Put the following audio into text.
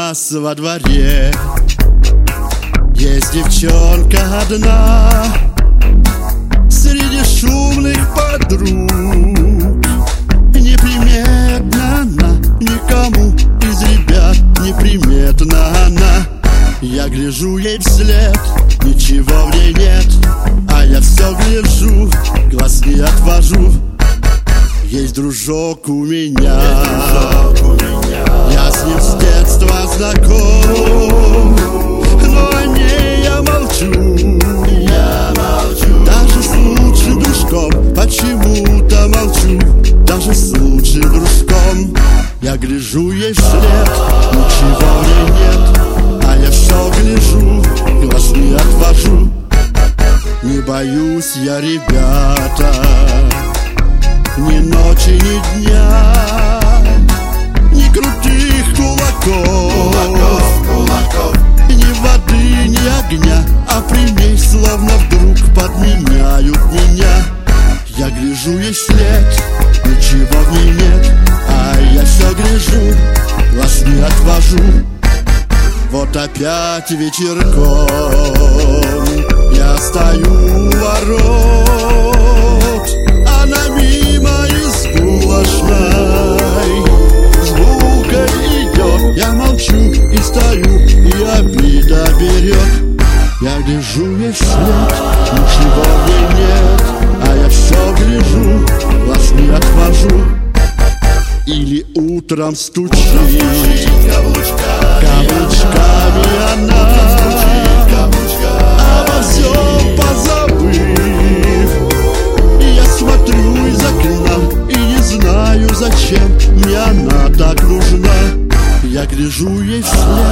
нас во дворе есть девчонка одна среди шумных подруг. Неприметна она никому из ребят, неприметна она. Я гляжу ей вслед, ничего в ней нет, а я все гляжу, глаз не отвожу. Есть дружок у меня, я с ним с детства знаком, но о ней я молчу. Даже с лучшим дружком почему-то молчу. Даже с лучшим дружком я гляжу ей вслед, ничего в ней нет, а я все гляжу, глаз не отвожу. Не боюсь я, ребята, ни ночи, ни дня, ни крутых кулаков, ни воды, ни огня, а примесь, словно вдруг подменяют меня. Я гляжу ей вслед, ничего в ней нет, а я все гляжу, глаз не отвожу. Вот опять вечерком я стою у ворот, она мимо избушной звукой идет. Я молчу и стою, и обида берет. Я гляжу ей вслед, ничего в ней нет, а я все гляжу, глаз не отвожу. Или утром стучит каблучками она, обо всем позабыв. И я смотрю из окна и не знаю, зачем мне она так нужна. Я гляжу ей вслед,